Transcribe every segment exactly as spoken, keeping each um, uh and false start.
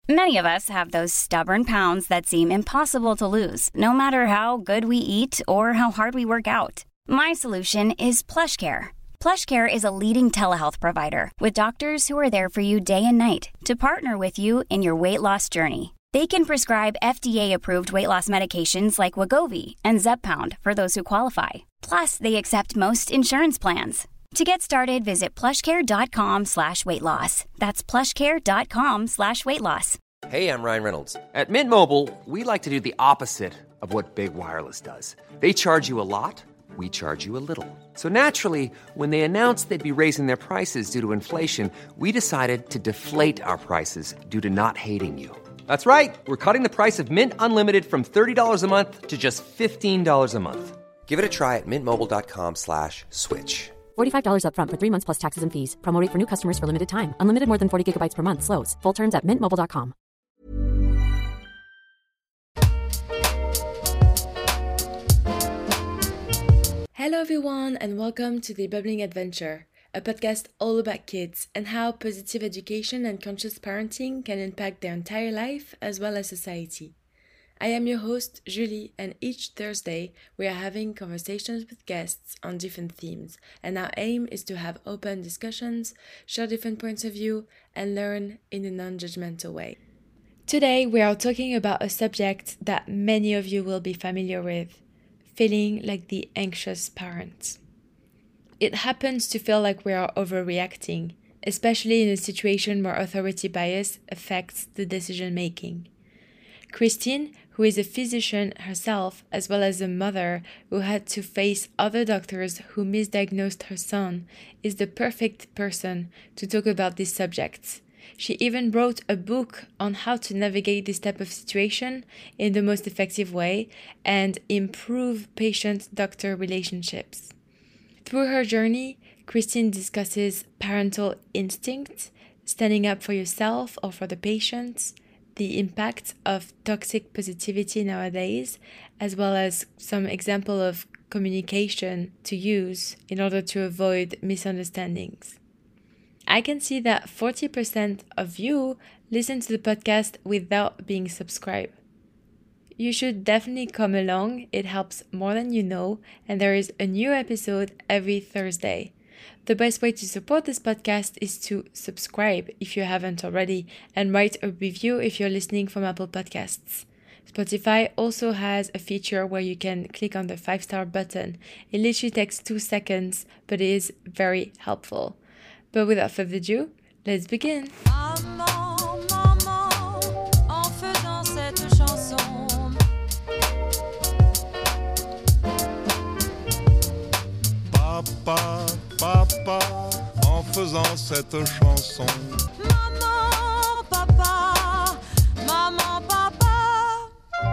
Many of us have those stubborn pounds that seem impossible to lose, no matter how good we eat or how hard we work out. My solution is PlushCare. PlushCare is a leading telehealth provider with doctors who are there for you day and night to partner with you in your weight loss journey. They can prescribe F D A-approved weight loss medications like Wegovy and Zepbound for those who qualify. Plus, they accept most insurance plans. To get started, visit plushcare.com slash weight loss. That's plushcare.com slash weight loss. Hey, I'm Ryan Reynolds. At Mint Mobile, we like to do the opposite of what Big Wireless does. They charge you a lot, we charge you a little. So naturally, when they announced they'd be raising their prices due to inflation, we decided to deflate our prices due to not hating you. That's right. We're cutting the price of Mint Unlimited from thirty dollars a month to just fifteen dollars a month. Give it a try at mintmobile.com slash switch. forty-five dollars up front for three months plus taxes and fees. Promo rate for new customers for limited time. Unlimited more than forty gigabytes per month. Slows full terms at mint mobile dot com. Hello everyone and welcome to The Bubbling Adventure, a podcast all about kids and how positive education and conscious parenting can impact their entire life as well as society. I am your host, Julie, and each Thursday we are having conversations with guests on different themes, and our aim is to have open discussions, share different points of view, and learn in a non-judgmental way. Today we are talking about a subject that many of you will be familiar with, feeling like the anxious parent. It happens to feel like we are overreacting, especially in a situation where authority bias affects the decision making. Christine, who is a physician herself, as well as a mother who had to face other doctors who misdiagnosed her son, is the perfect person to talk about these subjects. She even wrote a book on how to navigate this type of situation in the most effective way and improve patient-doctor relationships. Through her journey, Christine discusses parental instinct, standing up for yourself or for the patient, the impact of toxic positivity nowadays, as well as some example of communication to use in order to avoid misunderstandings. I can see that forty percent of you listen to the podcast without being subscribed. You should definitely come along, it helps more than you know, and there is a new episode every Thursday. The best way to support this podcast is to subscribe if you haven't already, and write a review if you're listening from Apple Podcasts. Spotify also has a feature where you can click on the five-star button. It literally takes two seconds, but it is very helpful. But without further ado, let's begin. Maman, maman, en faisant cette chanson. Papa, papa, en faisant cette chanson. Maman, papa, maman, papa.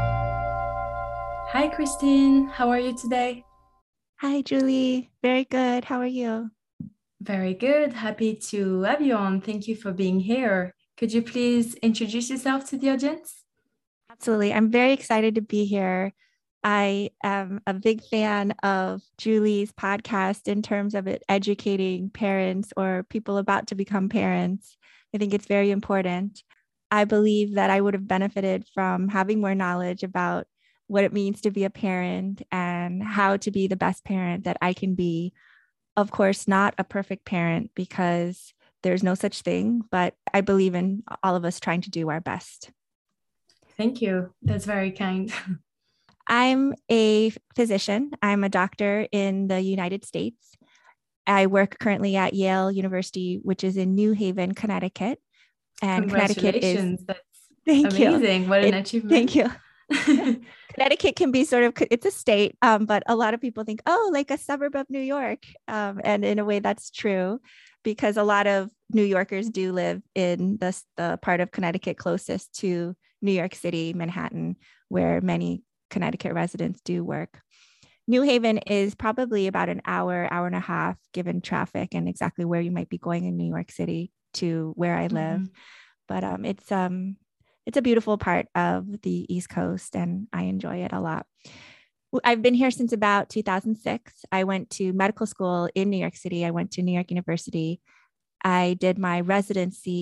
Hi, Christine. How are you today? Hi, Julie. Very good. How are you? Very good. Happy to have you on. Thank you for being here. Could you please introduce yourself to the audience? Absolutely. I'm very excited to be here. I am a big fan of Julie's podcast in terms of it educating parents or people about to become parents. I think it's very important. I believe that I would have benefited from having more knowledge about what it means to be a parent and how to be the best parent that I can be. Of course, not a perfect parent because there's no such thing, but I believe in all of us trying to do our best. Thank you. That's very kind. I'm a physician. I'm a doctor in the United States. I work currently at Yale University, which is in New Haven, Connecticut. And Connecticut is That's thank amazing. You. What an it, achievement. Thank you. Connecticut can be sort of, it's a state, um, but a lot of people think, oh, like a suburb of New York. Um, and in a way that's true because a lot of New Yorkers do live in the, the part of Connecticut closest to New York City, Manhattan, where many Connecticut residents do work. New Haven is probably about an hour, hour and a half, given traffic and exactly where you might be going in New York City to where I live. Mm-hmm. But um, it's um, it's a beautiful part of the East Coast and I enjoy it a lot. I've been here since about two thousand six. I went to medical school in New York City. I went to New York University. I did my residency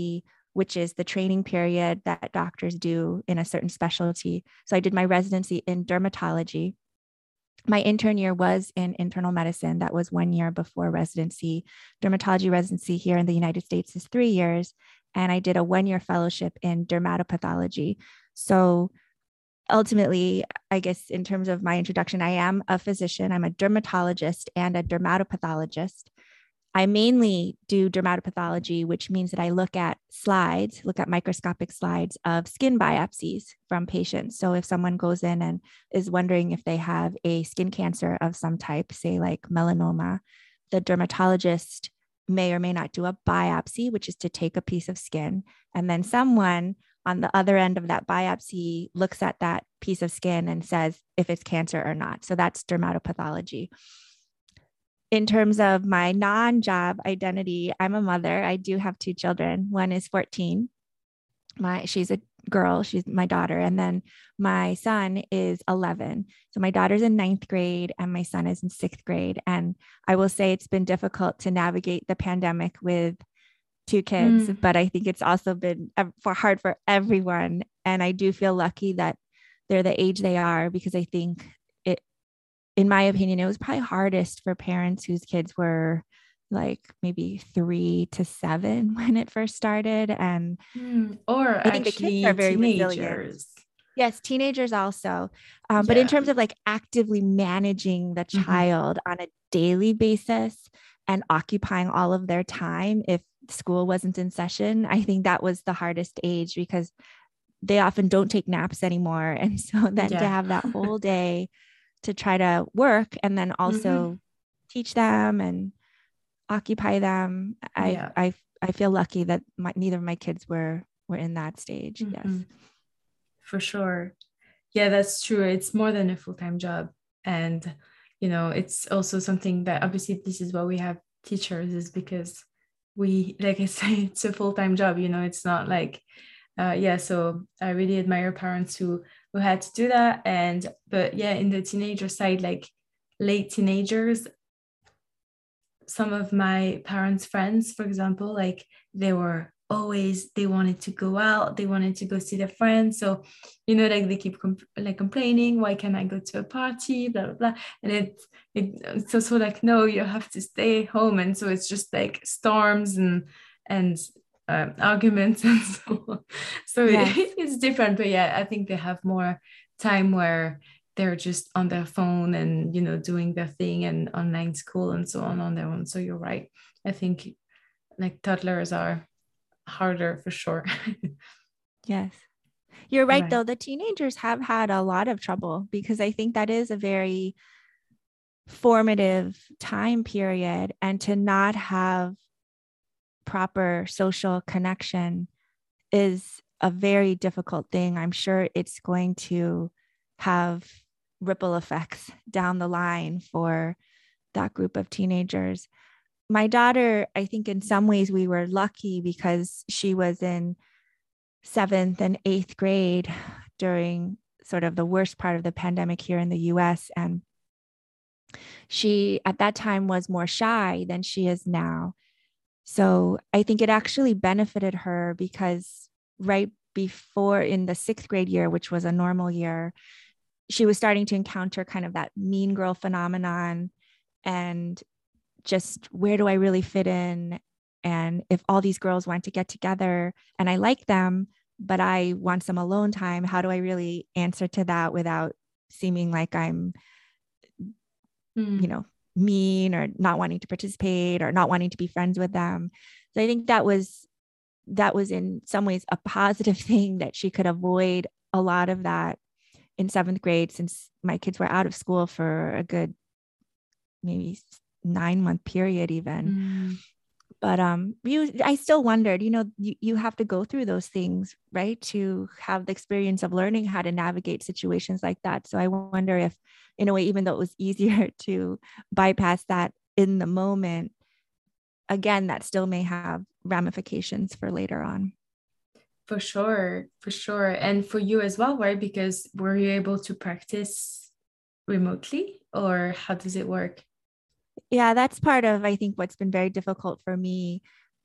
which is the training period that doctors do in a certain specialty. So I did my residency in dermatology. My intern year was in internal medicine. That was one year before residency. Dermatology residency here in the United States is three years. And I did a one-year fellowship in dermatopathology. So ultimately, I guess in terms of my introduction, I am a physician. I'm a dermatologist and a dermatopathologist. I mainly do dermatopathology, which means that I look at slides, look at microscopic slides of skin biopsies from patients. So if someone goes in and is wondering if they have a skin cancer of some type, say like melanoma, the dermatologist may or may not do a biopsy, which is to take a piece of skin. And then someone on the other end of that biopsy looks at that piece of skin and says if it's cancer or not. So that's dermatopathology. In terms of my non-job identity, I'm a mother. I do have two children. One is fourteen. My, she's a girl. She's my daughter. And then my son is eleven. So my daughter's in ninth grade and my son is in sixth grade. And I will say it's been difficult to navigate the pandemic with two kids, mm. but I think it's also been for hard for everyone. And I do feel lucky that they're the age they are, because I think it, in my opinion, it was probably hardest for parents whose kids were like maybe three to seven when it first started. And mm. or I think the kids are very teenagers. resilient. Yes, teenagers also. Um, but yeah. in terms of like actively managing the child mm-hmm. on a daily basis and occupying all of their time, if school wasn't in session, I think that was the hardest age, because they often don't take naps anymore. And so then yeah. to have that whole day to try to work and then also mm-hmm. teach them and occupy them. I, yeah. I, I feel lucky that my, neither of my kids were, were in that stage. Mm-hmm. Yes. For sure. Yeah, that's true. It's more than a full-time job. And, you know, it's also something that obviously this is why we have teachers, is because we, like I say, it's a full-time job, you know, it's not like, uh, yeah. So I really admire parents who, who had to do that. And, but yeah, in the teenager side, like late teenagers, some of my parents' friends, for example, like they were always, they wanted to go out, they wanted to go see their friends. So, you know, like they keep comp- like complaining, why can't I go to a party, blah, blah, blah. And it, it, it's also like, no, you have to stay home. And so it's just like storms and, and um, arguments and so on. So yes. it, it's different, but yeah, I think they have more time where they're just on their phone and, you know, doing their thing and online school and so on on their own. So you're right. I think like toddlers are harder for sure. Yes, you're right, right though. The teenagers have had a lot of trouble, because I think that is a very formative time period, and to not have proper social connection is a very difficult thing. I'm sure it's going to have ripple effects down the line for that group of teenagers. My daughter, I think in some ways we were lucky because she was in seventh and eighth grade during sort of the worst part of the pandemic here in the U S. And she at that time was more shy than she is now. So I think it actually benefited her, because right before, in the sixth grade year, which was a normal year, she was starting to encounter kind of that mean girl phenomenon, and just where do I really fit in? And if all these girls want to get together and I like them, but I want some alone time, how do I really answer to that without seeming like I'm, mm. you know, mean or not wanting to participate or not wanting to be friends with them? So I think that was, that was in some ways a positive thing, that she could avoid a lot of that in seventh grade, since my kids were out of school for a good maybe nine month period even. Mm. But um, you, I still wondered, you know, you, you have to go through those things, right, to have the experience of learning how to navigate situations like that. So I wonder if, in a way, even though it was easier to bypass that in the moment, again, that still may have ramifications for later on. For sure, for sure. And for you as well, right? Because were you able to practice remotely, or how does it work? Yeah, that's part of, I think, what's been very difficult for me.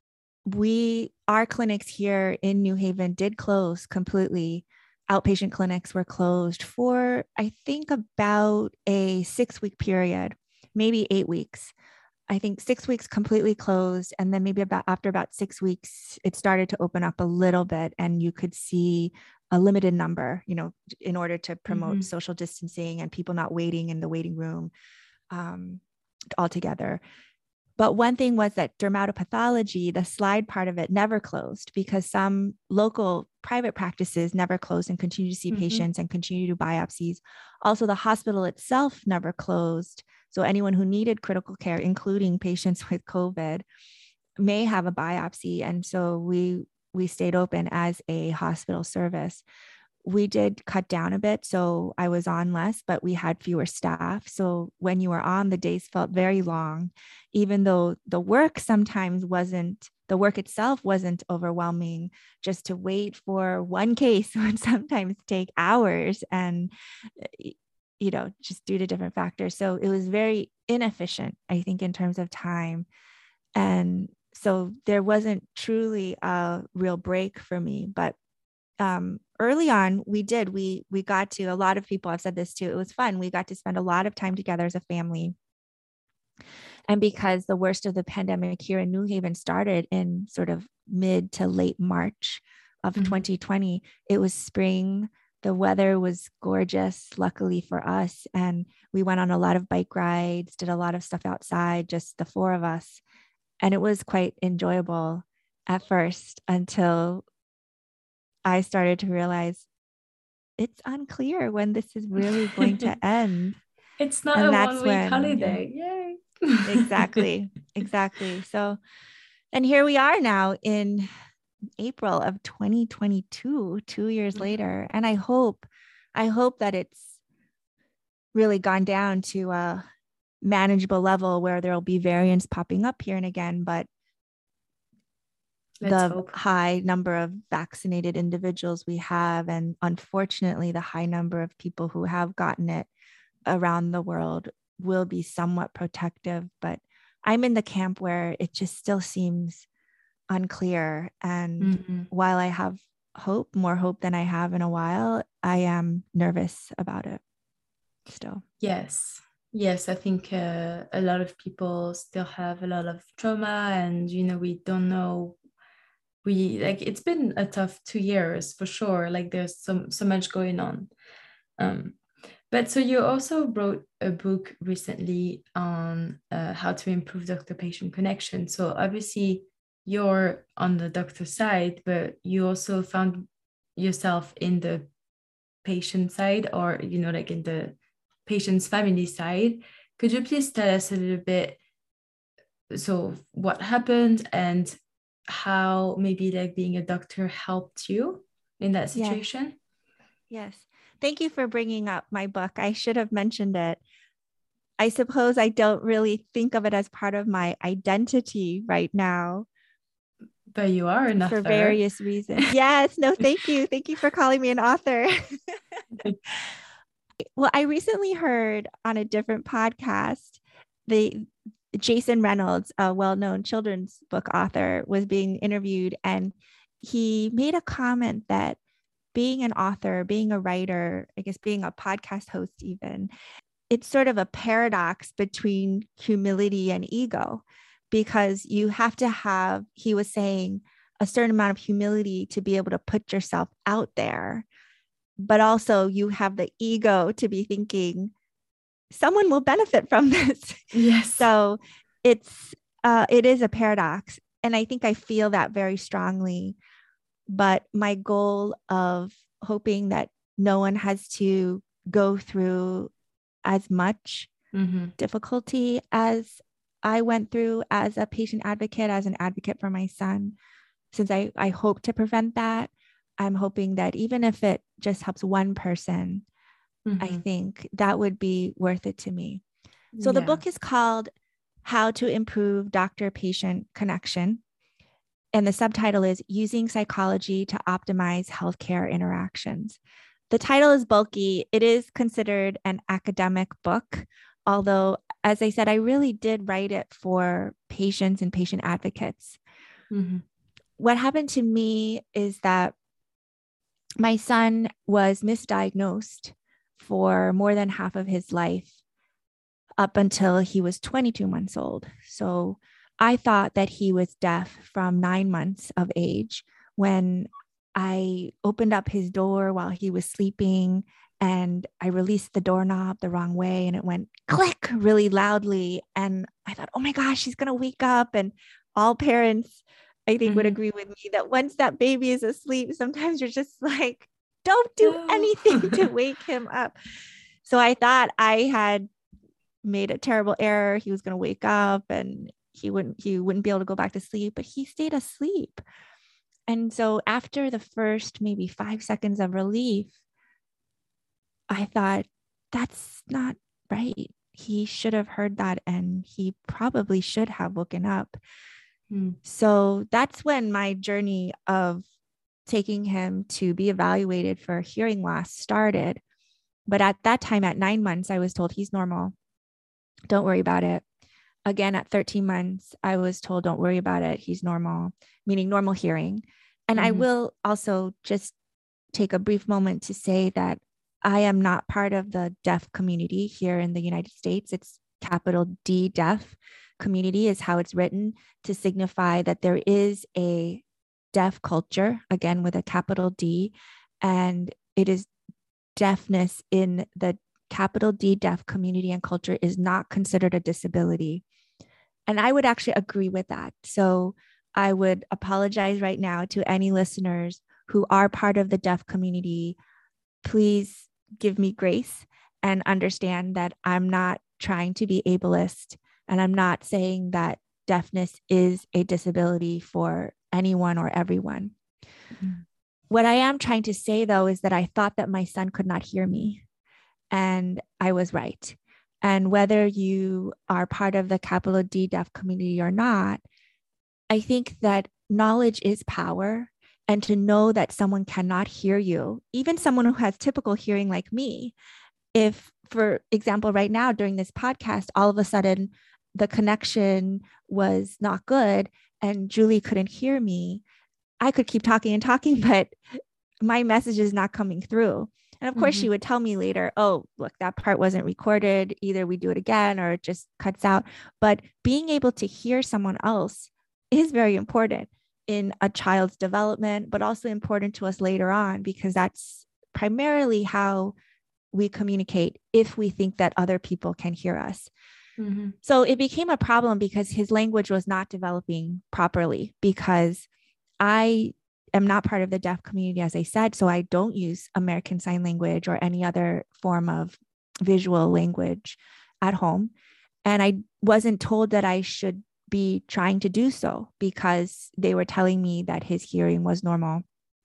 we, our clinics here in New Haven did close completely. Outpatient clinics were closed for, I think, about a six week period, maybe eight weeks. I think six weeks completely closed. And then maybe about after about six weeks, it started to open up a little bit and you could see a limited number, you know, in order to promote mm-hmm. social distancing and people not waiting in the waiting room um, altogether. But one thing was that dermatopathology, the slide part of it, never closed because some local private practices never closed and continue to see mm-hmm. patients and continue to do biopsies. Also, the hospital itself never closed. So anyone who needed critical care, including patients with COVID, may have a biopsy. And so we we stayed open as a hospital service. We did cut down a bit. So I was on less, but we had fewer staff. So when you were on, the days felt very long, even though the work sometimes wasn't, the work itself wasn't overwhelming. Just to wait for one case would sometimes take hours and, you know, just due to different factors. So it was very inefficient, I think, in terms of time. And so there wasn't truly a real break for me, but um, early on we did, we, we got to, a lot of people have said this too. It was fun. We got to spend a lot of time together as a family. And because the worst of the pandemic here in New Haven started in sort of mid to late March of mm-hmm. twenty twenty, it was spring. The weather was gorgeous, luckily for us. And we went on a lot of bike rides, did a lot of stuff outside, just the four of us. And it was quite enjoyable at first until I started to realize it's unclear when this is really going to end. It's not and a one week when, holiday. Yay. Exactly. Exactly. So, and here we are now in April of twenty twenty-two, two years mm-hmm. later. And I hope, I hope that it's really gone down to a manageable level where there'll be variants popping up here and again, but Let's the hope. high number of vaccinated individuals we have, and unfortunately the high number of people who have gotten it around the world will be somewhat protective. But I'm in the camp where it just still seems unclear. And mm-hmm. while I have hope, more hope than I have in a while, I am nervous about it still. Yes. Yes, I think uh, a lot of people still have a lot of trauma, and, you know, we don't know. We like it's been a tough two years for sure. Like there's so, so much going on. Um, but so you also wrote a book recently on uh, how to improve doctor-patient connection. So obviously you're on the doctor side, but you also found yourself in the patient side, or, you know, like in the patient's family side. Could you please tell us a little bit, so what happened and how maybe like being a doctor helped you in that situation? Yes. yes. Thank you for bringing up my book. I should have mentioned it. I suppose I don't really think of it as part of my identity right now. But you are an author. For various reasons. Yes. No, thank you. Thank you for calling me an author. Well, I recently heard on a different podcast, the Jason Reynolds, a well-known children's book author, was being interviewed, and he made a comment that being an author, being a writer, I guess being a podcast host even, it's sort of a paradox between humility and ego, because you have to have, he was saying, a certain amount of humility to be able to put yourself out there. But also you have the ego to be thinking someone will benefit from this. Yes. So it's, uh, it is a paradox. And I think I feel that very strongly, but my goal of hoping that no one has to go through as much mm-hmm. difficulty as I went through as a patient advocate, as an advocate for my son, since I, I hope to prevent that. I'm hoping that even if it just helps one person, mm-hmm. I think that would be worth it to me. So yeah. The book is called How to Improve Doctor-Patient Connection. And the subtitle is Using Psychology to Optimize Healthcare Interactions. The title is bulky. It is considered an academic book, although, as I said, I really did write it for patients and patient advocates. Mm-hmm. what happened to me is that my son was misdiagnosed for more than half of his life up until he was twenty-two months old. So I thought that he was deaf from nine months of age when I opened up his door while he was sleeping and I released the doorknob the wrong way and it went click really loudly. And I thought, oh my gosh, he's going to wake up. And all parents, I think, mm-hmm. would agree with me that once that baby is asleep, sometimes you're just like, don't do no. anything to wake him up. So I thought I had made a terrible error. He was going to wake up and he wouldn't, he wouldn't be able to go back to sleep, but he stayed asleep. And so after the first maybe five seconds of relief, I thought, that's not right. He should have heard that and he probably should have woken up. Hmm. So that's when my journey of taking him to be evaluated for hearing loss started. But at that time, at nine months, I was told he's normal. Don't worry about it. Again, at thirteen months, I was told, don't worry about it. He's normal, meaning normal hearing. And mm-hmm. I will also just take a brief moment to say that I am not part of the deaf community here in the United States. It's capital D deaf community is how it's written to signify that there is a deaf culture, again, with a capital D, and it is deafness in the capital D deaf community and culture is not considered a disability. And I would actually agree with that. So I would apologize right now to any listeners who are part of the deaf community. Please give me grace and understand that I'm not trying to be ableist. And I'm not saying that deafness is a disability for anyone or everyone. Mm-hmm. What I am trying to say, though, is that I thought that my son could not hear me. And I was right. And whether you are part of the capital D deaf community or not, I think that knowledge is power. And to know that someone cannot hear you, even someone who has typical hearing like me, if, for example, right now during this podcast, all of a sudden the connection was not good and Julie couldn't hear me, I could keep talking and talking, but my message is not coming through. And of course, mm-hmm. she would tell me later, oh, look, that part wasn't recorded. Either we do it again or it just cuts out. But being able to hear someone else is very important in a child's development, but also important to us later on, because that's primarily how we communicate if we think that other people can hear us. Mm-hmm. So it became a problem because his language was not developing properly, because I am not part of the deaf community, as I said, so I don't use American Sign Language or any other form of visual language at home. And I wasn't told that I should be trying to do so because they were telling me that his hearing was normal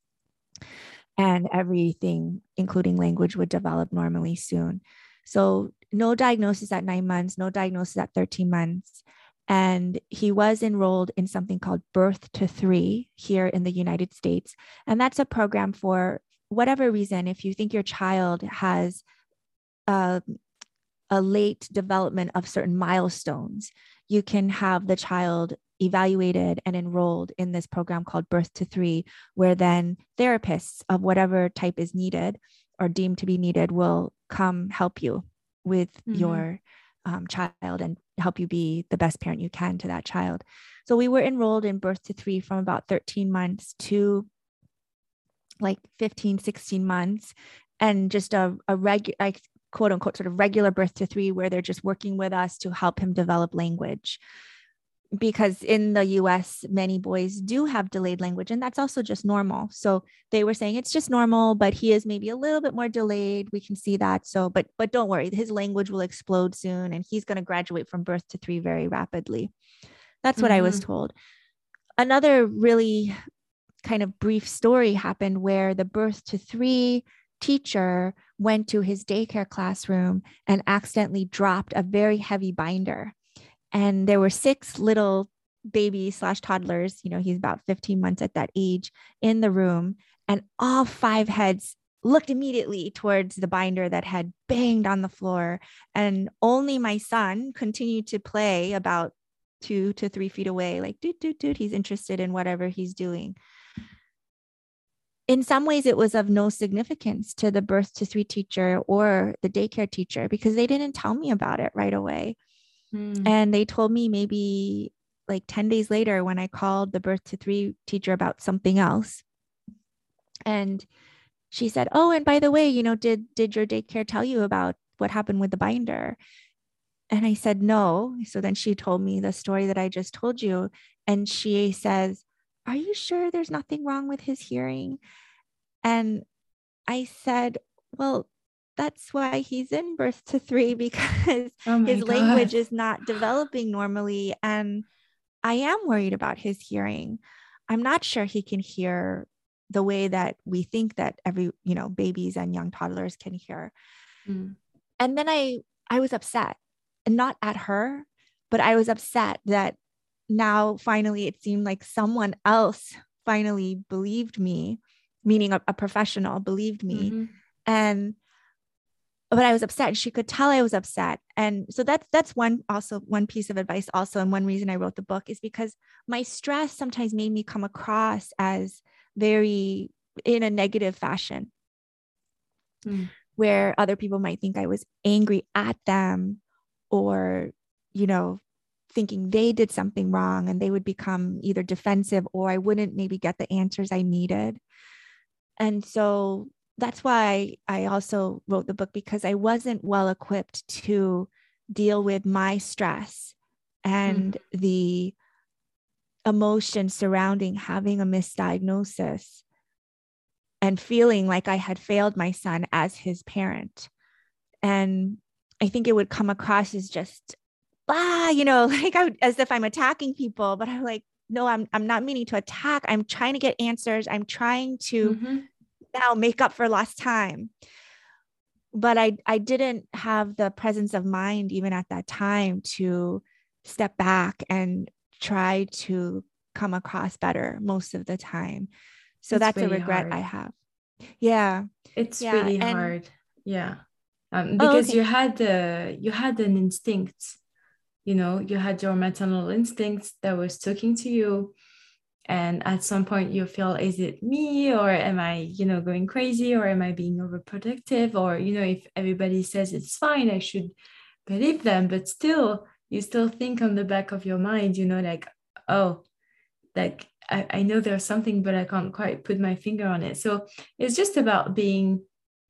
and everything, including language, would develop normally soon. So no diagnosis at nine months, no diagnosis at thirteen months. And he was enrolled in something called Birth to Three here in the United States. And that's a program for whatever reason, if you think your child has a, a late development of certain milestones, you can have the child evaluated and enrolled in this program called Birth to Three, where then therapists of whatever type is needed or deemed to be needed will come help you with mm-hmm. your um, child and help you be the best parent you can to that child. So we were enrolled in Birth to Three from about thirteen months to like fifteen, sixteen months, and just a, a regular, like quote unquote, sort of regular Birth to Three, where they're just working with us to help him develop language. Because in the U S, many boys do have delayed language, and that's also just normal. So they were saying it's just normal, but he is maybe a little bit more delayed. We can see that. So, but, but don't worry, his language will explode soon, and he's going to graduate from Birth to Three very rapidly. That's what mm-hmm. I was told. Another really kind of brief story happened where the Birth to Three teacher went to his daycare classroom and accidentally dropped a very heavy binder. And there were six little babies slash toddlers, you know, he's about fifteen months at that age, in the room. And all five heads looked immediately towards the binder that had banged on the floor. And only my son continued to play about two to three feet away, like, doot, doot, doot, he's interested in whatever he's doing. In some ways, it was of no significance to the birth to three teacher or the daycare teacher because they didn't tell me about it right away. Mm. And they told me maybe like ten days later when I called the birth to three teacher about something else. And she said, oh, and by the way, you know, did, did your daycare tell you about what happened with the binder? And I said, no. So then she told me the story that I just told you. And she says, are you sure there's nothing wrong with his hearing? And I said, well, that's why he's in birth to three, because oh his God. language is not developing normally. And I am worried about his hearing. I'm not sure he can hear the way that we think that every, you know, babies and young toddlers can hear. Mm. And then I, I was upset, and not at her, but I was upset that now finally it seemed like someone else finally believed me, meaning a, a professional believed me. Mm-hmm. And but I was upset. She could tell I was upset. And so that's, that's one, also one piece of advice also. And one reason I wrote the book is because my stress sometimes made me come across as very in a negative fashion, mm. where other people might think I was angry at them or, you know, thinking they did something wrong, and they would become either defensive or I wouldn't maybe get the answers I needed. And so that's why I also wrote the book, because I wasn't well equipped to deal with my stress and mm. the emotion surrounding having a misdiagnosis and feeling like I had failed my son as his parent. And I think it would come across as just, ah, you know, like I, as if I'm attacking people, but I'm like, no, I'm, I'm not meaning to attack. I'm trying to get answers. I'm trying to mm-hmm. now make up for lost time. But I, I didn't have the presence of mind even at that time to step back and try to come across better most of the time. So it's that's really a regret hard. I have. Yeah. It's yeah. really and, hard. Yeah. Um, because oh, okay. you had the, you had an instinct, you know, you had your maternal instincts that was talking to you. And at some point you feel, is it me, or am I, you know, going crazy, or am I being overprotective? Or, you know, if everybody says it's fine, I should believe them. But still, you still think on the back of your mind, you know, like, oh, like I, I know there's something, but I can't quite put my finger on it. So it's just about being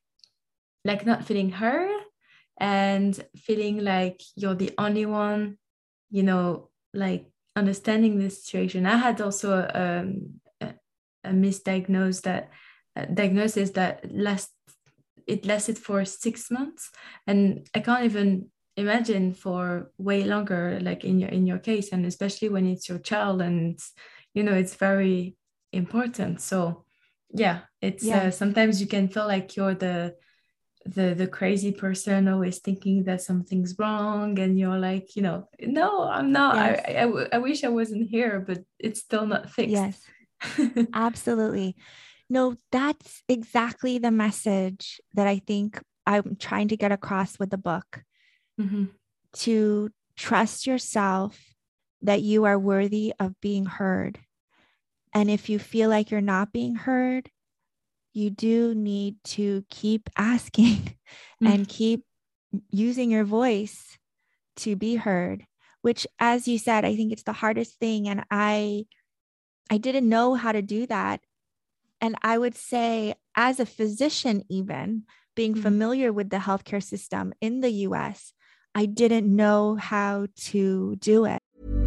like not feeling heard and feeling like you're the only one, you know, like understanding the situation. I had also um, a, a misdiagnosed that uh, diagnosis that last it lasted for six months, and I can't even imagine for way longer, like in your in your case, and especially when it's your child, and it's, you know, it's very important. So yeah, it's yeah. Uh, sometimes you can feel like you're the the the crazy person always thinking that something's wrong, and you're like, you know, no, I'm not. Yes. I, I I wish I wasn't here, but it's still not fixed. Yes, absolutely. No, that's exactly the message that I think I'm trying to get across with the book. Mm-hmm. To trust yourself, that you are worthy of being heard. And if you feel like you're not being heard, you do need to keep asking mm-hmm. and keep using your voice to be heard, which, as you said, I think it's the hardest thing. And I, I didn't know how to do that. And I would say, as a physician, even being mm-hmm. familiar with the healthcare system in the U S, I didn't know how to do it.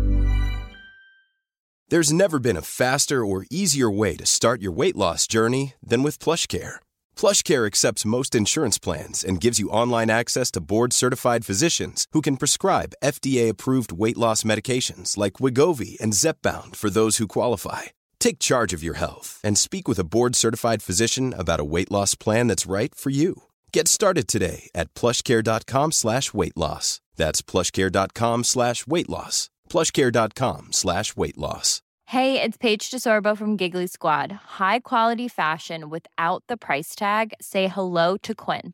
There's never been a faster or easier way to start your weight loss journey than with PlushCare. PlushCare accepts most insurance plans and gives you online access to board-certified physicians who can prescribe F D A-approved weight loss medications like Wegovy and Zepbound for those who qualify. Take charge of your health and speak with a board-certified physician about a weight loss plan that's right for you. Get started today at plushcare.com slash weight loss. That's plushcare.com slash weight loss. plushcare.com slash weight loss. Hey, it's Paige DeSorbo from Giggly Squad. High quality fashion without the price tag. Say hello to Quince.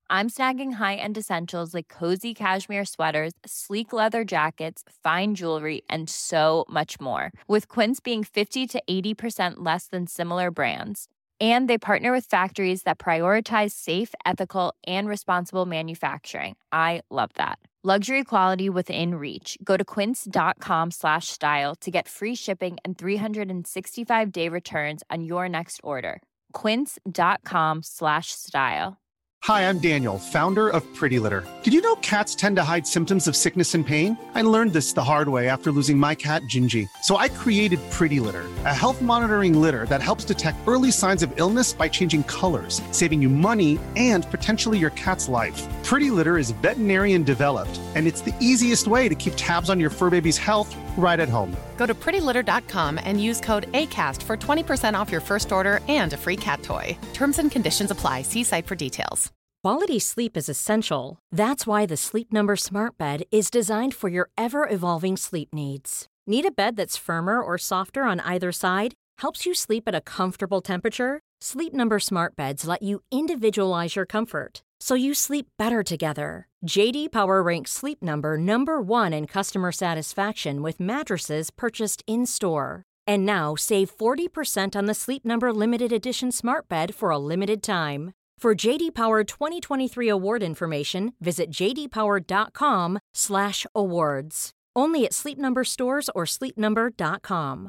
I'm snagging high-end essentials like cozy cashmere sweaters, sleek leather jackets, fine jewelry, and so much more. With Quince being fifty to eighty percent less than similar brands. And they partner with factories that prioritize safe, ethical, and responsible manufacturing. I love that. Luxury quality within reach. Go to quince.com slash style to get free shipping and three sixty-five day returns on your next order. Quince.com slash style. Hi, I'm Daniel, founder of Pretty Litter. Did you know cats tend to hide symptoms of sickness and pain? I learned this the hard way after losing my cat, Gingy. So I created Pretty Litter, a health monitoring litter that helps detect early signs of illness by changing colors, saving you money and potentially your cat's life. Pretty Litter is veterinarian developed, and it's the easiest way to keep tabs on your fur baby's health right at home. Go to pretty litter dot com and use code ACAST for twenty percent off your first order and a free cat toy. Terms and conditions apply. See site for details. Quality sleep is essential. That's why the Sleep Number Smart Bed is designed for your ever-evolving sleep needs. Need a bed that's firmer or softer on either side? Helps you sleep at a comfortable temperature? Sleep Number Smart Beds let you individualize your comfort, so you sleep better together. J D Power ranks Sleep Number number one in customer satisfaction with mattresses purchased in-store. And now save forty percent on the Sleep Number Limited Edition Smart Bed for a limited time. For J D Power twenty twenty-three award information, visit jdpower.com slash awards. Only at Sleep Number stores or sleep number dot com.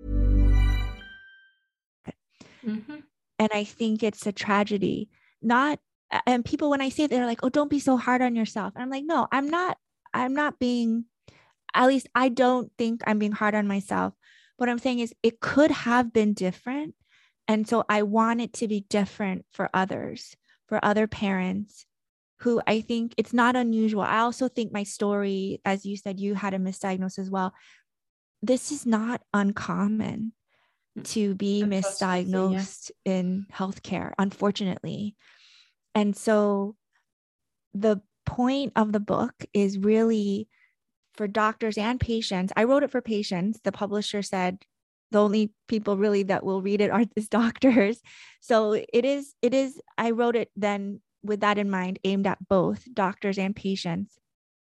Mm-hmm. And I think it's a tragedy. Not, and people, when I say it, they're like, oh, don't be so hard on yourself. And I'm like, no, I'm not, I'm not being, at least I don't think I'm being hard on myself. What I'm saying is it could have been different. And so I want it to be different for others, for other parents who I think it's not unusual. I also think my story, as you said, you had a misdiagnosis as well. This is not uncommon to be misdiagnosed yeah. in healthcare, unfortunately. And so the point of the book is really for doctors and patients. I wrote it for patients. The publisher said, the only people really that will read it are these doctors. So it is, it is, I wrote it then with that in mind, aimed at both doctors and patients.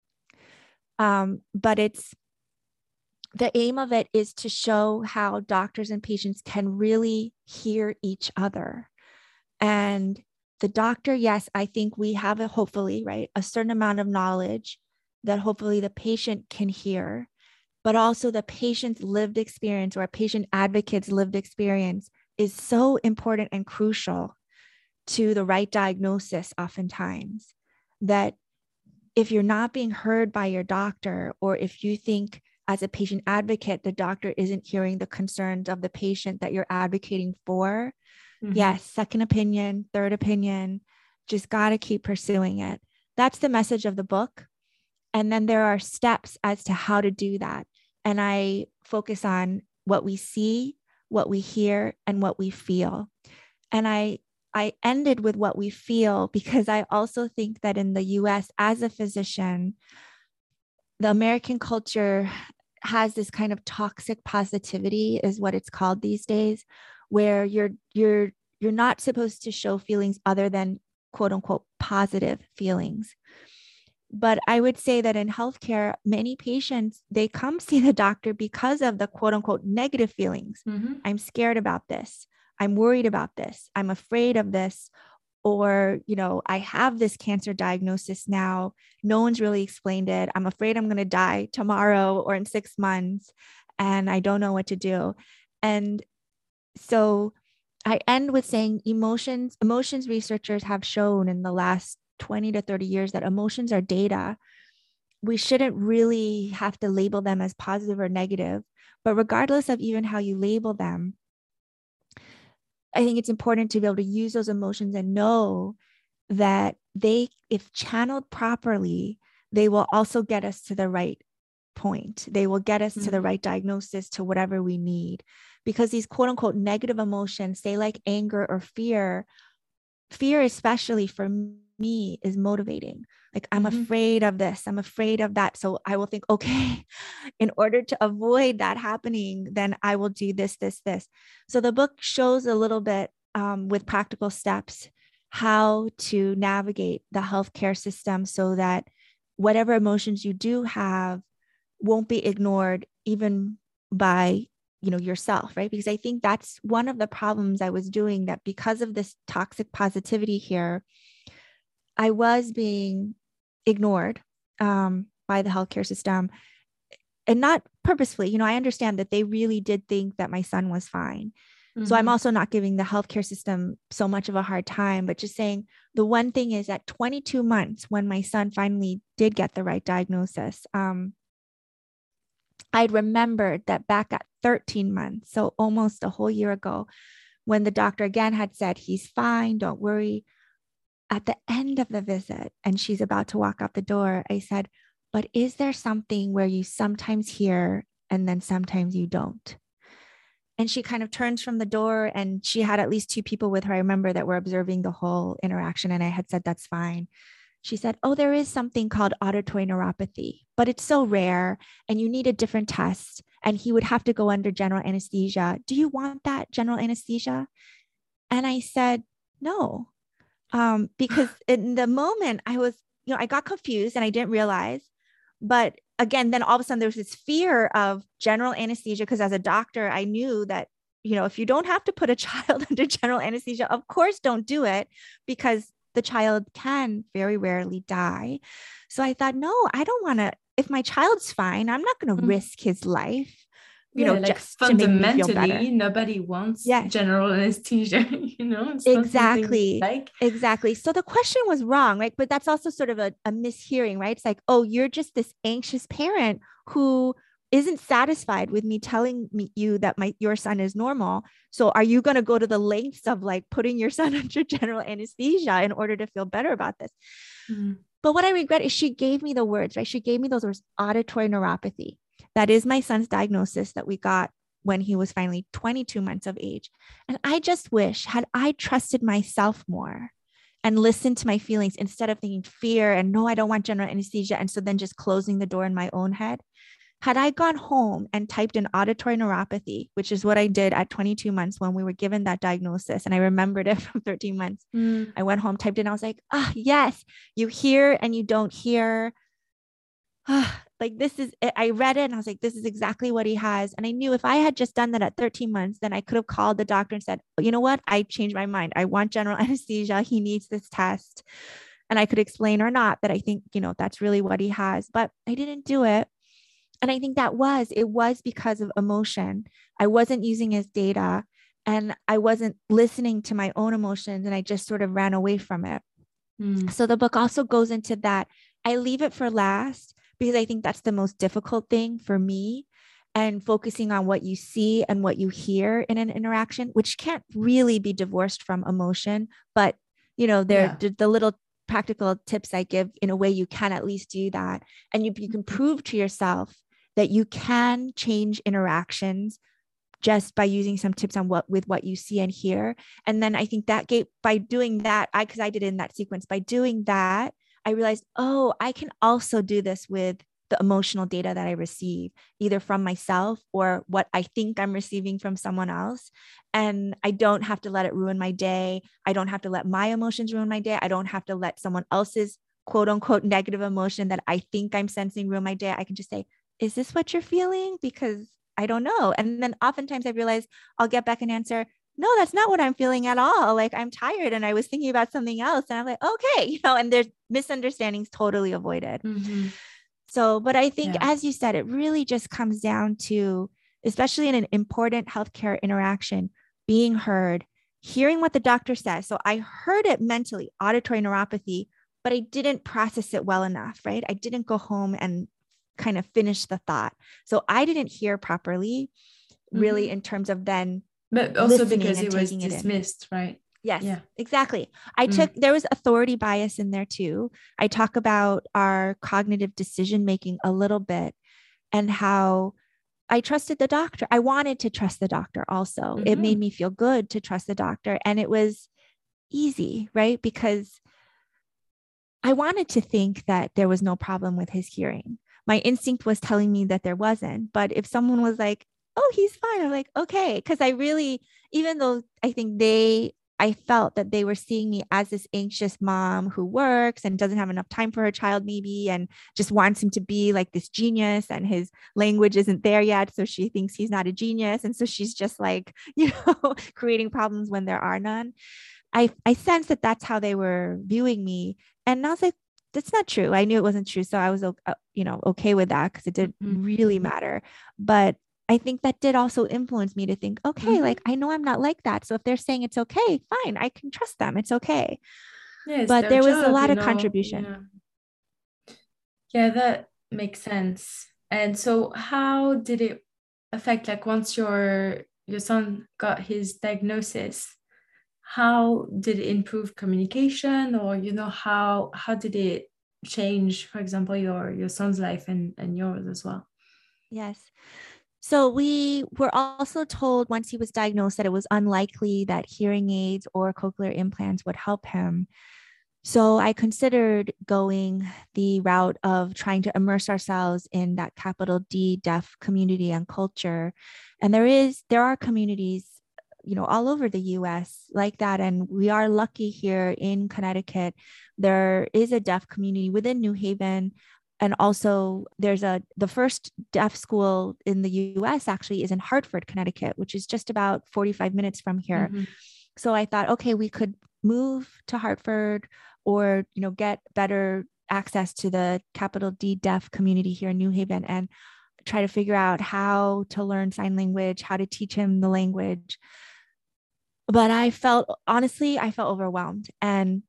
Um, but it's, the aim of it is to show how doctors and patients can really hear each other. And the doctor, yes, I think we have a, hopefully, right, a certain amount of knowledge that hopefully the patient can hear, but also the patient's lived experience or a patient advocate's lived experience is so important and crucial to the right diagnosis oftentimes, that if you're not being heard by your doctor, or if you think as a patient advocate, the doctor isn't hearing the concerns of the patient that you're advocating for, mm-hmm. yes, second opinion, third opinion, just got to keep pursuing it. That's the message of the book. And then there are steps as to how to do that. And I focus on what we see, what we hear, and what we feel. And I, I ended with what we feel because I also think that in the U S, as a physician, the American culture has this kind of toxic positivity, is what it's called these days, where you're you're you're not supposed to show feelings other than quote unquote positive feelings. But I would say that in healthcare, many patients, they come see the doctor because of the quote unquote negative feelings. Mm-hmm. I'm scared about this. I'm worried about this. I'm afraid of this. Or, you know, I have this cancer diagnosis now. No one's really explained it. I'm afraid I'm going to die tomorrow or in six months, and I don't know what to do. And so I end with saying emotions, emotions researchers have shown in the last twenty to thirty years that emotions are data. We shouldn't really have to label them as positive or negative, but regardless of even how you label them, I think it's important to be able to use those emotions and know that they, if channeled properly, they will also get us to the right point. They will get us mm-hmm. to the right diagnosis, to whatever we need. Because these quote unquote negative emotions, say like anger or fear, fear, especially for me, is motivating. Like, I'm mm-hmm. afraid of this, I'm afraid of that. So I will think, okay, in order to avoid that happening, then I will do this, this, this. So the book shows a little bit um, with practical steps how to navigate the healthcare system so that whatever emotions you do have won't be ignored even by, you know, yourself, right? Because I think that's one of the problems I was doing, that because of this toxic positivity here, I was being ignored um, by the healthcare system, and not purposefully. You know, I understand that they really did think that my son was fine. Mm-hmm. So I'm also not giving the healthcare system so much of a hard time, but just saying the one thing is at twenty-two months, when my son finally did get the right diagnosis, um, I remembered that back at thirteen months, so almost a whole year ago, when the doctor again had said, he's fine, don't worry. At the end of the visit, and she's about to walk out the door, I said, but is there something where you sometimes hear and then sometimes you don't? And she kind of turns from the door, and she had at least two people with her, I remember, that were observing the whole interaction. And I had said, that's fine. She said, oh, there is something called auditory neuropathy, but it's so rare and you need a different test. And he would have to go under general anesthesia. Do you want that general anesthesia? And I said, no, um, because in the moment I was, you know, I got confused and I didn't realize. But again, then all of a sudden there was this fear of general anesthesia, because as a doctor, I knew that, you know, if you don't have to put a child under general anesthesia, of course, don't do it, because the child can very rarely die. So I thought, no, I don't want to, if my child's fine, I'm not going to mm-hmm. risk his life. You yeah, know, like just fundamentally, nobody wants yeah. general anesthesia, you know? It's exactly. Like exactly. So the question was wrong, right? But that's also sort of a, a mishearing, right? It's like, oh, you're just this anxious parent who isn't satisfied with me telling me, you that my your son is normal. So are you going to go to the lengths of like putting your son under general anesthesia in order to feel better about this? Mm-hmm. But what I regret is she gave me the words, right? She gave me those words, auditory neuropathy. That is my son's diagnosis that we got when he was finally twenty-two months of age. And I just wish, had I trusted myself more and listened to my feelings instead of thinking fear and no, I don't want general anesthesia, and so then just closing the door in my own head, had I gone home and typed in auditory neuropathy, which is what I did at twenty-two months when we were given that diagnosis, and I remembered it from thirteen months. Mm. I went home, typed in, I was like, ah, oh, yes, you hear and you don't hear. Like this is, I read it and I was like, this is exactly what he has. And I knew if I had just done that at thirteen months, then I could have called the doctor and said, oh, you know what? I changed my mind. I want general anesthesia. He needs this test. And I could explain or not that I think, you know, that's really what he has, but I didn't do it. And I think that was, it was because of emotion. I wasn't using his data and I wasn't listening to my own emotions, and I just sort of ran away from it. Mm. So the book also goes into that. I leave it for last because I think that's the most difficult thing for me, and focusing on what you see and what you hear in an interaction, which can't really be divorced from emotion. But, you know, there yeah. the little practical tips I give, in a way you can at least do that. And you, you can prove to yourself that you can change interactions just by using some tips on what, with what you see and hear. And then I think that gave, by doing that, I, cause I did it in that sequence, by doing that, I realized, oh, I can also do this with the emotional data that I receive, either from myself or what I think I'm receiving from someone else. And I don't have to let it ruin my day. I don't have to let my emotions ruin my day. I don't have to let someone else's quote unquote negative emotion that I think I'm sensing ruin my day. I can just say, is this what you're feeling? Because I don't know. And then oftentimes I realize I'll get back an answer, no, that's not what I'm feeling at all. Like, I'm tired and I was thinking about something else. And I'm like, okay, you know, and there's misunderstandings totally avoided. Mm-hmm. So, but I think, yeah. as you said, it really just comes down to, especially in an important healthcare interaction, being heard, hearing what the doctor says. So I heard it mentally, auditory neuropathy, but I didn't process it well enough, right? I didn't go home and kind of finish the thought. So I didn't hear properly, really, mm-hmm. in terms of then But also because it was dismissed, right? Yes, yeah. exactly. I mm. took, there was authority bias in there too. I talk about our cognitive decision-making a little bit and how I trusted the doctor. I wanted to trust the doctor also. Mm-hmm. It made me feel good to trust the doctor. And it was easy, right? Because I wanted to think that there was no problem with his hearing. My instinct was telling me that there wasn't. But if someone was like, oh, he's fine, I'm like, okay. Because I really, even though I think they I felt that they were seeing me as this anxious mom who works and doesn't have enough time for her child, maybe, and just wants him to be like this genius, and his language isn't there yet. So she thinks he's not a genius. And so she's just like, you know, creating problems when there are none. I, I sensed that that's how they were viewing me. And I was like, that's not true. I knew it wasn't true. So I was, uh, you know, okay with that because it didn't mm-hmm. really matter. But I think that did also influence me to think, okay, mm-hmm. like, I know I'm not like that. So if they're saying it's okay, fine, I can trust them. It's okay. Yeah, it's but there was job, a lot of know? contribution. Yeah. yeah, that makes sense. And so how did it affect, like, once your your son got his diagnosis, how did it improve communication, or, you know, how how did it change, for example, your your son's life and, and yours as well? Yes. So we were also told once he was diagnosed that it was unlikely that hearing aids or cochlear implants would help him. So I considered going the route of trying to immerse ourselves in that capital D deaf community and culture. And there is, there are communities, you know, all over the U S like that. And we are lucky here in Connecticut. There is a deaf community within New Haven. And also there's a, the first deaf school in the U S actually is in Hartford, Connecticut, which is just about forty-five minutes from here. Mm-hmm. So I thought, okay, we could move to Hartford or, you know, get better access to the capital D deaf community here in New Haven and try to figure out how to learn sign language, how to teach him the language. But I felt, honestly, I felt overwhelmed. And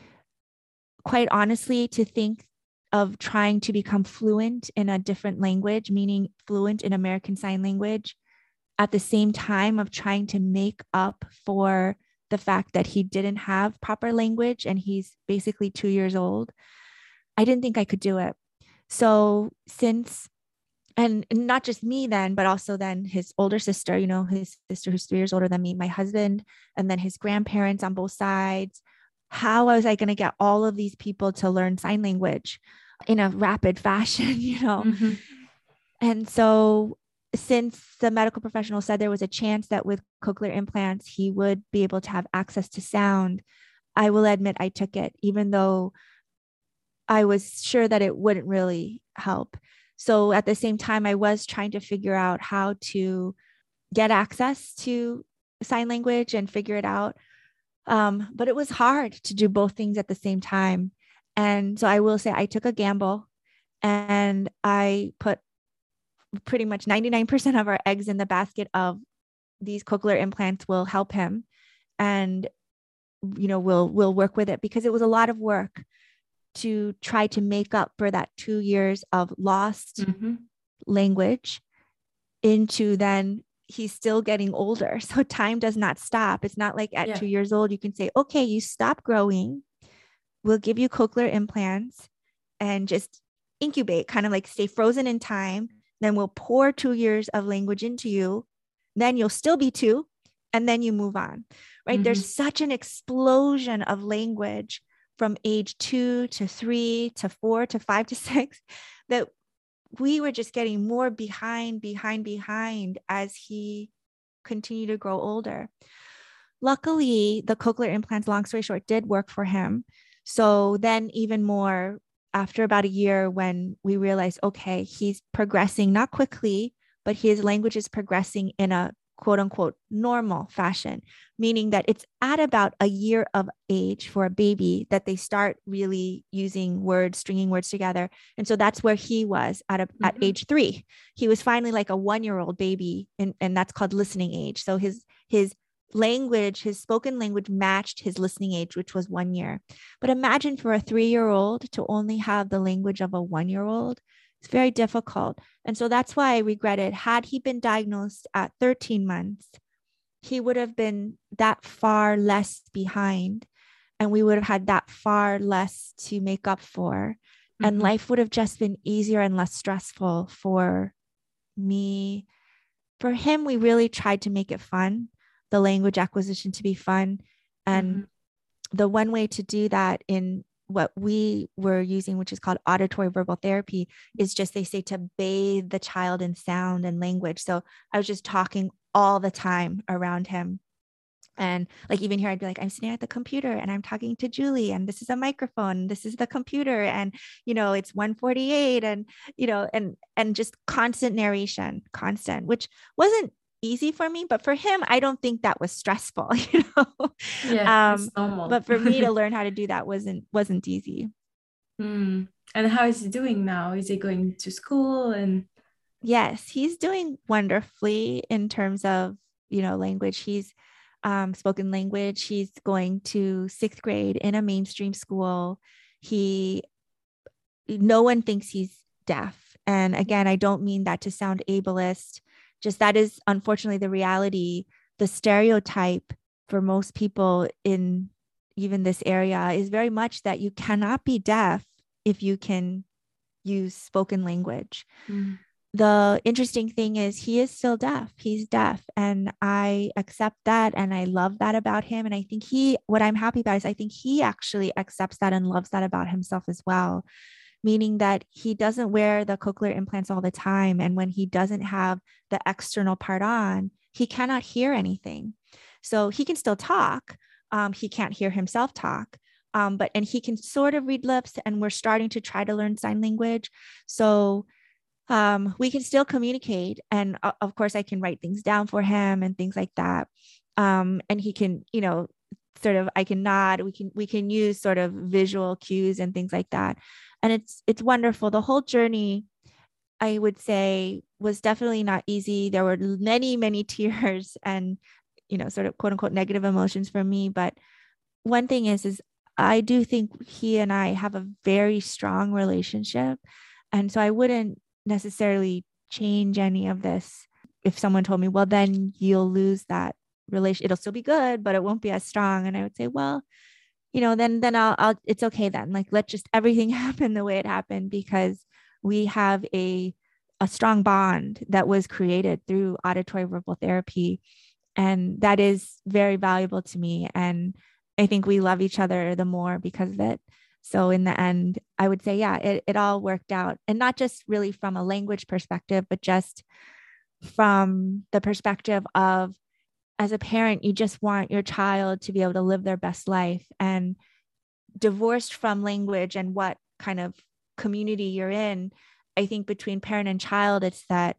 quite honestly, to think of trying to become fluent in a different language, meaning fluent in American Sign Language, at the same time of trying to make up for the fact that he didn't have proper language and he's basically two years old, I didn't think I could do it. So since, and not just me then, but also then his older sister, you know, his sister who's three years older than me, my husband, and then his grandparents on both sides. How was I going to get all of these people to learn sign language in a rapid fashion, you know? Mm-hmm. And so since the medical professional said there was a chance that with cochlear implants, he would be able to have access to sound, I will admit I took it, even though I was sure that it wouldn't really help. So at the same time, I was trying to figure out how to get access to sign language and figure it out. Um, but it was hard to do both things at the same time. And so I will say I took a gamble and I put pretty much ninety-nine percent of our eggs in the basket of these cochlear implants will help him. And, you know, we'll, we'll work with it because it was a lot of work to try to make up for that two years of lost mm-hmm. language into then he's still getting older. So time does not stop. It's not like at yeah. two years old, you can say, okay, you stop growing. We'll give you cochlear implants and just incubate, kind of like stay frozen in time. Then we'll pour two years of language into you. Then you'll still be two. And then you move on, right? Mm-hmm. There's such an explosion of language from age two to three to four to five to six that we were just getting more behind, behind, behind as he continued to grow older. Luckily, the cochlear implants, long story short, did work for him. So then even more after about a year when we realized, okay, he's progressing, not quickly, but his language is progressing in a quote unquote normal fashion, meaning that it's at about a year of age for a baby that they start really using words, stringing words together. And so that's where he was at, a, mm-hmm. at age three. He was finally like a one-year-old baby, and, and that's called listening age. So his, his language, his spoken language matched his listening age, which was one year. But imagine for a three-year-old to only have the language of a one-year-old. It's very difficult. And so that's why I regretted, had he been diagnosed at thirteen months, he would have been that far less behind and we would have had that far less to make up for. Mm-hmm. And life would have just been easier and less stressful for me. For him, we really tried to make it fun, the language acquisition to be fun. And mm-hmm. the one way to do that in what we were using, which is called auditory verbal therapy, is just, they say, to bathe the child in sound and language. So I was just talking all the time around him. And like, even here, I'd be like, I'm sitting at the computer and I'm talking to Julie, and this is a microphone, this is the computer. And, you know, it's one forty-eight, and, you know, and, and just constant narration, constant, which wasn't easy for me, but for him, I don't think that was stressful, you know? Yeah, um, it's normal. but for me to learn how to do that wasn't, wasn't easy. Mm. And how is he doing now? Is he going to school? And yes, he's doing wonderfully in terms of, you know, language. He's um, spoken language. He's going to sixth grade in a mainstream school. He, no one thinks he's deaf. And again, I don't mean that to sound ableist, just that is unfortunately the reality. The stereotype for most people in even this area is very much that you cannot be deaf if you can use spoken language. Mm. The interesting thing is he is still deaf. He's deaf. And I accept that. And I love that about him. And I think he, what I'm happy about is I think he actually accepts that and loves that about himself as well. Meaning that he doesn't wear the cochlear implants all the time. And when he doesn't have the external part on, he cannot hear anything. So he can still talk. Um, he can't hear himself talk. Um, but, and he can sort of read lips, and we're starting to try to learn sign language. So Um, we can still communicate. And uh, of course I can write things down for him and things like that. Um, and he can, you know, sort of, I can nod, we can, we can use sort of visual cues and things like that. And it's, it's wonderful. The whole journey, I would say, was definitely not easy. There were many, many tears and, you know, sort of quote unquote negative emotions for me. But one thing is, is I do think he and I have a very strong relationship. And so I wouldn't necessarily change any of this. If someone told me, well, then you'll lose that relation, it'll still be good, but it won't be as strong. And I would say, well, you know, then, then I'll, I'll, it's okay then. Like, let just everything happen the way it happened, because we have a, a strong bond that was created through auditory verbal therapy. And that is very valuable to me. And I think we love each other the more because of it. So in the end, I would say, yeah, it, it all worked out. And not just really from a language perspective, but just from the perspective of, as a parent, you just want your child to be able to live their best life. And divorced from language and what kind of community you're in, I think between parent and child, it's that,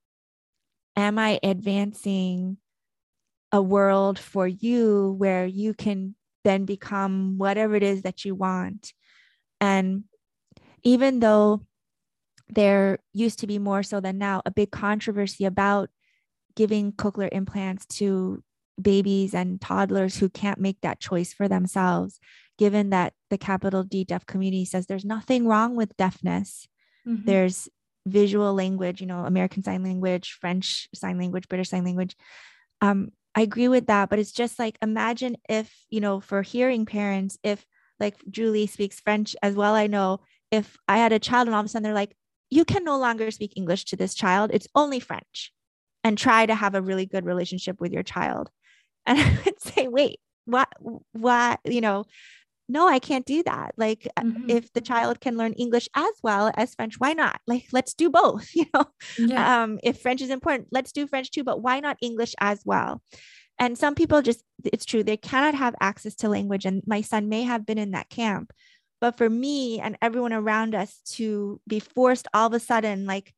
am I advancing a world for you where you can then become whatever it is that you want? And even though there used to be more so than now, a big controversy about giving cochlear implants to babies and toddlers who can't make that choice for themselves, given that the capital D deaf community says there's nothing wrong with deafness. Mm-hmm. There's visual language, you know, American Sign Language, French Sign Language, British Sign Language. Um, I agree with that, but it's just like, imagine if, you know, for hearing parents, if like Julie speaks French as well, I know, if I had a child and all of a sudden they're like, you can no longer speak English to this child, it's only French, and try to have a really good relationship with your child. And I would say, wait, what, what, you know, no, I can't do that. Like, mm-hmm. if the child can learn English as well as French, why not? Like, let's do both, you know, yeah. um, if French is important, let's do French too, but why not English as well? And some people just, it's true, they cannot have access to language. And my son may have been in that camp. But for me and everyone around us to be forced all of a sudden, like,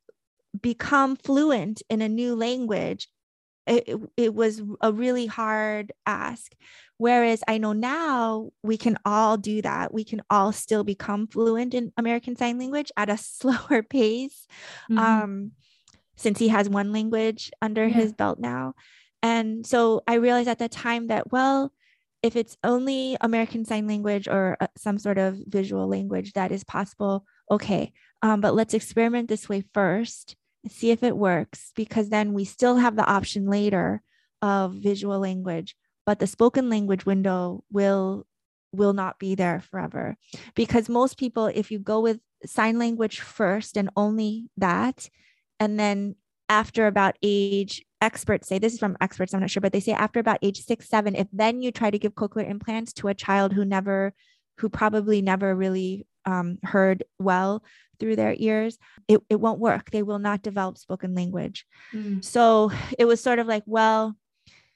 become fluent in a new language, it, it was a really hard ask. Whereas I know now we can all do that. We can all still become fluent in American Sign Language at a slower pace, mm-hmm. um, since he has one language under yeah. his belt now. And so I realized at that time that, well, if it's only American Sign Language or uh, some sort of visual language that is possible, okay, um, but let's experiment this way first and see if it works, because then we still have the option later of visual language, but the spoken language window will will not be there forever. Because most people, if you go with sign language first and only that, and then after about age, experts say, this is from experts, I'm not sure, but they say after about age six, seven, if then you try to give cochlear implants to a child who never, who probably never really um, heard well through their ears, it, it won't work. They will not develop spoken language. Mm. So it was sort of like, well,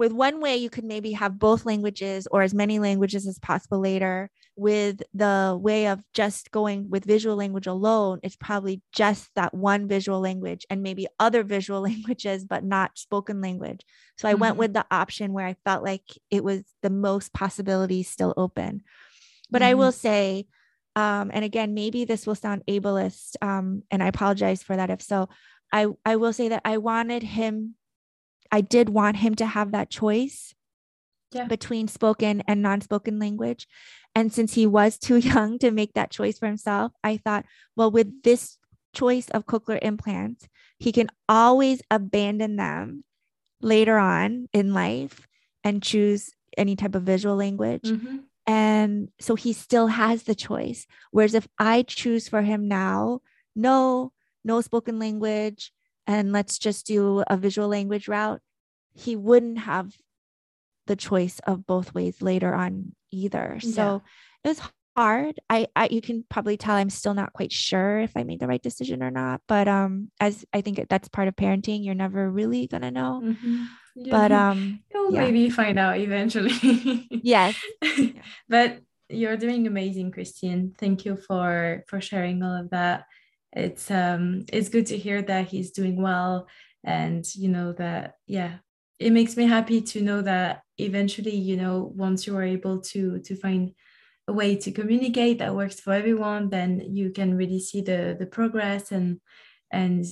with one way, you could maybe have both languages or as many languages as possible later. With the way of just going with visual language alone, it's probably just that one visual language and maybe other visual languages, but not spoken language. So I mm-hmm. went with the option where I felt like it was the most possibilities still open. But mm-hmm. I will say, um, and again, maybe this will sound ableist, um, and I apologize for that if so. I, I will say that I wanted him, I did want him to have that choice yeah. between spoken and non-spoken language. And since he was too young to make that choice for himself, I thought, well, with this choice of cochlear implants, he can always abandon them later on in life and choose any type of visual language. Mm-hmm. And so he still has the choice. Whereas if I choose for him now, no, no spoken language, and let's just do a visual language route, he wouldn't have the choice of both ways later on either. Yeah. So it was hard. I, I, you can probably tell I'm still not quite sure if I made the right decision or not, but, um, as I think that's part of parenting, you're never really going to know, mm-hmm. yeah. but, um, you'll yeah. maybe find out eventually. Yes. Yeah. But you're doing amazing, Christine. Thank you for, for sharing all of that. It's, um, it's good to hear that he's doing well, and, you know, that, yeah, it makes me happy to know that eventually, you know, once you are able to to find a way to communicate that works for everyone, then you can really see the the progress, and and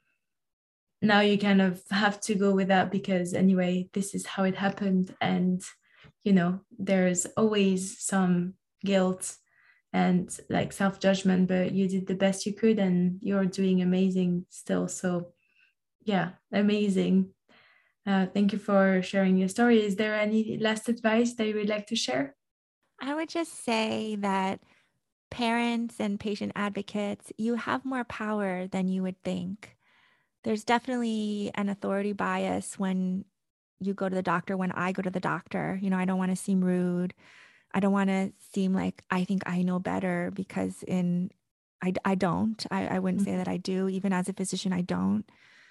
now you kind of have to go with that because anyway, this is how it happened, and you know, there's always some guilt and like self-judgment, but you did the best you could and you're doing amazing still. So yeah, amazing. Uh, thank you for sharing your story. Is there any last advice that you would like to share? I would just say that parents and patient advocates, you have more power than you would think. There's definitely an authority bias when you go to the doctor, when I go to the doctor. You know, I don't want to seem rude. I don't want to seem like I think I know better, because in I, I don't. I, I wouldn't mm-hmm. say that I do. Even as a physician, I don't.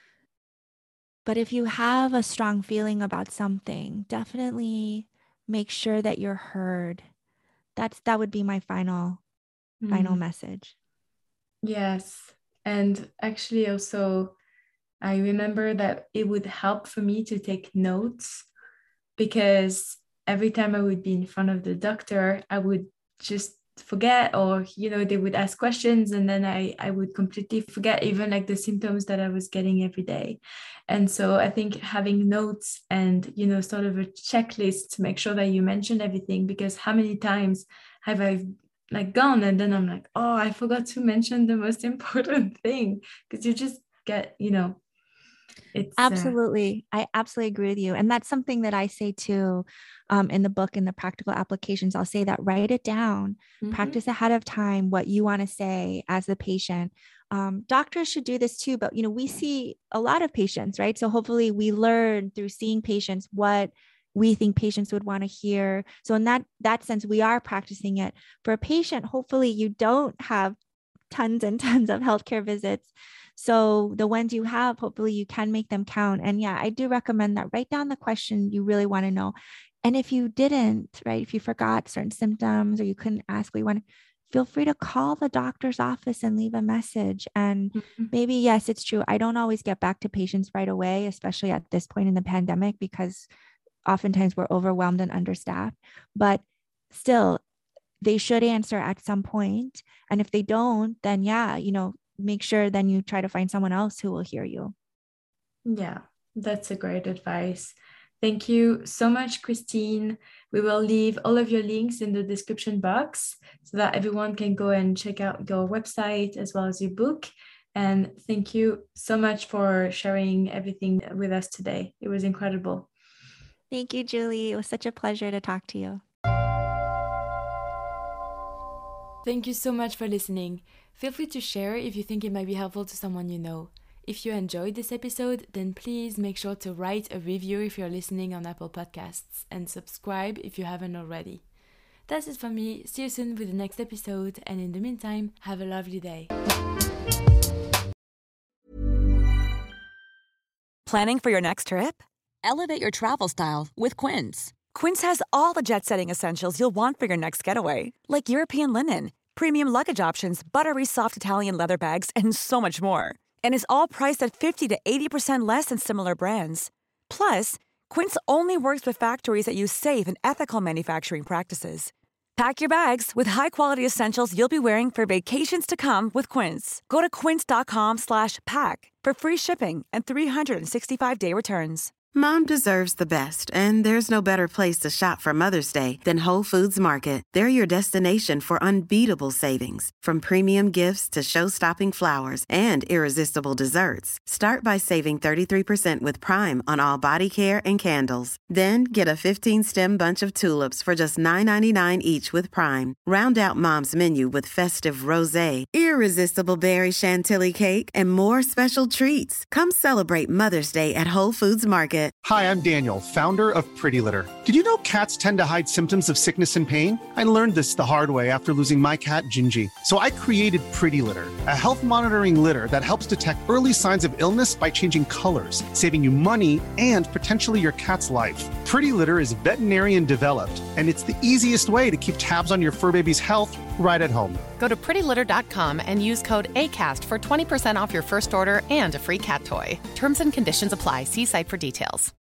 But if you have a strong feeling about something, definitely make sure that you're heard. That's that would be my final, mm. final message. Yes. And actually also, I remember that it would help for me to take notes, because every time I would be in front of the doctor, I would just forget, or you know, they would ask questions and then I I would completely forget even like the symptoms that I was getting every day. And so I think having notes and, you know, sort of a checklist to make sure that you mention everything, because how many times have I like gone and then I'm like, oh, I forgot to mention the most important thing, because you just get, you know, it's absolutely uh... I absolutely agree with you. And that's something that I say too, um, in the book, in the practical applications. I'll say that write it down, mm-hmm. practice ahead of time what you want to say as the patient. Um, doctors should do this too, but you know, we see a lot of patients, right? So hopefully we learn through seeing patients what we think patients would want to hear. So in that that sense, we are practicing it. For a patient, hopefully you don't have tons and tons of healthcare visits. So the ones you have, hopefully you can make them count. And yeah, I do recommend that. Write down the question you really want to know. And if you didn't, right, if you forgot certain symptoms or you couldn't ask what you want, feel free to call the doctor's office and leave a message. And mm-hmm. maybe, yes, it's true. I don't always get back to patients right away, especially at this point in the pandemic, because oftentimes we're overwhelmed and understaffed. But still, they should answer at some point. And if they don't, then yeah, you know, make sure then you try to find someone else who will hear you. Yeah, that's a great advice. Thank you so much, Christine. We will leave all of your links in the description box so that everyone can go and check out your website as well as your book. And thank you so much for sharing everything with us today. It was incredible. Thank you, Julie. It was such a pleasure to talk to you. Thank you so much for listening. Feel free to share if you think it might be helpful to someone you know. If you enjoyed this episode, then please make sure to write a review if you're listening on Apple Podcasts, and subscribe if you haven't already. That's it from me. See you soon with the next episode, and in the meantime, have a lovely day. Planning for your next trip? Elevate your travel style with Quince. Quince has all the jet-setting essentials you'll want for your next getaway, like European linen, premium luggage options, buttery soft Italian leather bags, and so much more. And is all priced at fifty to eighty percent less than similar brands. Plus, Quince only works with factories that use safe and ethical manufacturing practices. Pack your bags with high-quality essentials you'll be wearing for vacations to come with Quince. Go to quince.com slash pack for free shipping and three sixty-five day returns. Mom deserves the best, and there's no better place to shop for Mother's Day than Whole Foods Market. They're your destination for unbeatable savings, from premium gifts to show-stopping flowers and irresistible desserts. Start by saving thirty-three percent with Prime on all body care and candles. Then get a fifteen-stem bunch of tulips for just nine ninety-nine each with Prime. Round out Mom's menu with festive rosé, irresistible berry chantilly cake, and more special treats. Come celebrate Mother's Day at Whole Foods Market. Hi, I'm Daniel, founder of Pretty Litter. Did you know cats tend to hide symptoms of sickness and pain? I learned this the hard way after losing my cat, Gingy. So I created Pretty Litter, a health monitoring litter that helps detect early signs of illness by changing colors, saving you money and potentially your cat's life. Pretty Litter is veterinarian developed, and it's the easiest way to keep tabs on your fur baby's health right at home. Go to pretty litter dot com and use code ACAST for twenty percent off your first order and a free cat toy. Terms and conditions apply. See site for details.